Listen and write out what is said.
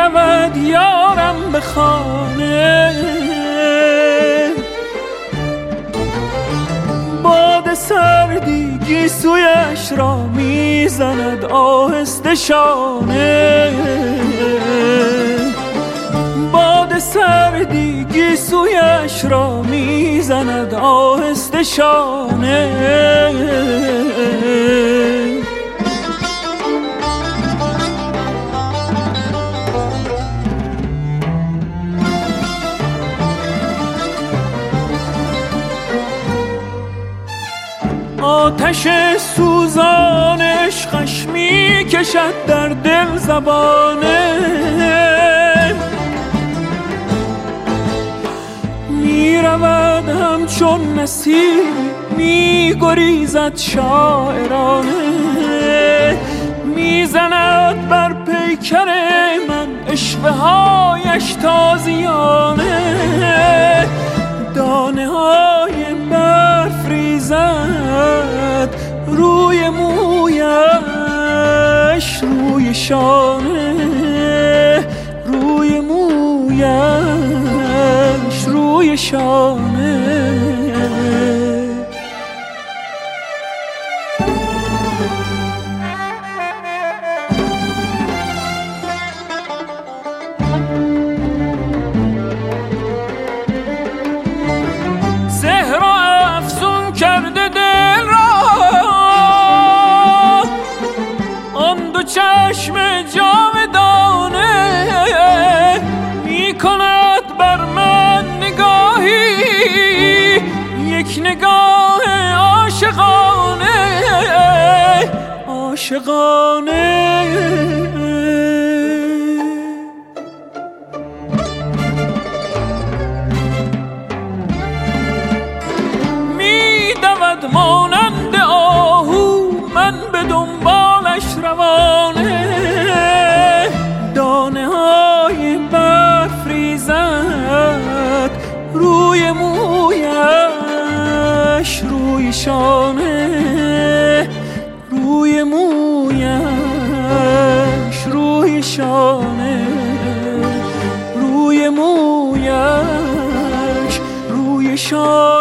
رود یارم به خانه، باد سردی گیسویش را میزند آهسته شانه، باد سردی گیسویش را میزند آهسته شانه. آتش سوزان عشقش می کشد در دل زبانه، می رود همچون نسیم می گریزد شاعرانه، می زند بر پیکر من اشوه هایش تازیانه، دانه های برف ریزد روی مویش، روی شانه، روی مویش، روی شانه. چشم جاودانه می کند بر من نگاهی، یک نگاه عاشقانه، عاشقانه. می دود مانند آهو من به دنبالش روانه، دانه های برف ریزد روی مویش، روی شانه، روی مویش، روی شانه، روی مویش، روی شانه.